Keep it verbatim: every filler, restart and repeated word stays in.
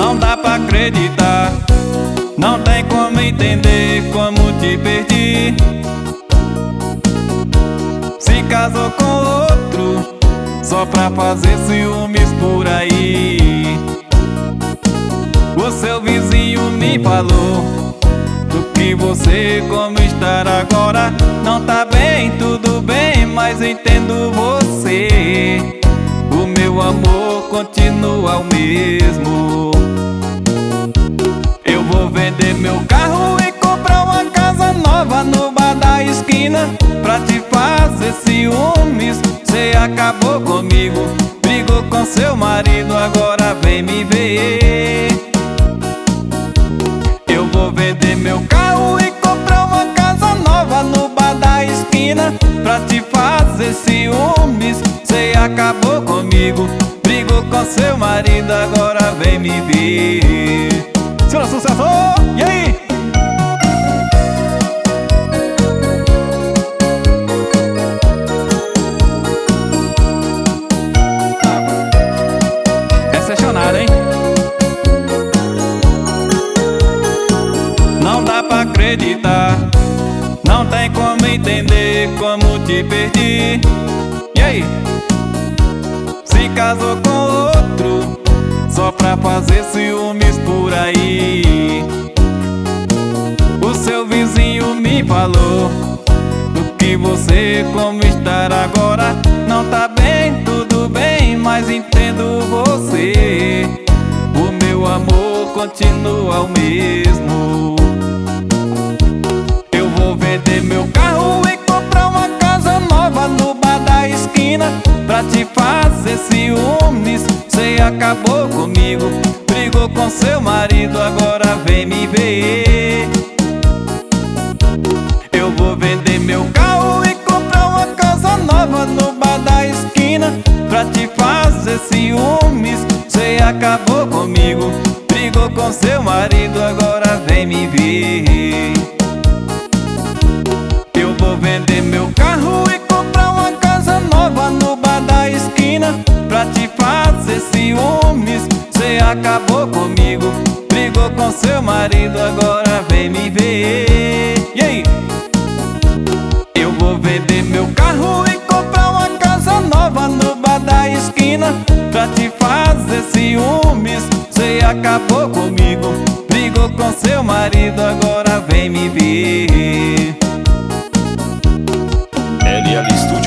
Não dá pra acreditar, não tem como entender como te perdi. Se casou com outro só pra fazer ciúmes por aí. O seu vizinho me falou do que você como estar agora. Não tá bem, tudo bem, mas entendo você. O meu amor continua o mesmo. Eu vou vender meu carro e comprar uma casa nova no bar da esquina pra te fazer ciúmes. Cê acabou comigo, brigou com seu marido, agora vem me ver. Eu vou vender meu carro e comprar uma casa nova no bar da esquina pra te fazer ciúmes. Cê acabou comigo, brigou com seu marido, agora vem me ver. Senhora Sucesso, e aí? Excepcional, hein? Não dá pra acreditar, não tem como entender como te perdi. E aí? Se casou com outro só pra fazer ciúmes por aí. O seu vizinho me falou do que você como estar agora. Não tá bem, tudo bem, mas entendo você. O meu amor continua o mesmo. Eu vou vender meu carro e comprar uma casa nova no bar da esquina pra te fazer ciúmes. Cê acabou comigo, brigou com seu marido, agora vem me ver. Eu vou vender meu carro e comprar uma casa nova no bar da esquina pra te fazer ciúmes. Cê acabou comigo, brigou com seu marido, agora vem me ver. Eu vou vender meu carro e comprar uma casa nova no bar da esquina pra te fazer ciúmes. Cê acabou comigo, brigou com seu marido, agora vem me ver. E aí? Eu vou vender meu carro e comprar uma casa nova no bar da esquina pra te fazer ciúmes. Cê acabou comigo, brigou com seu marido, agora vem me ver. L L Studio.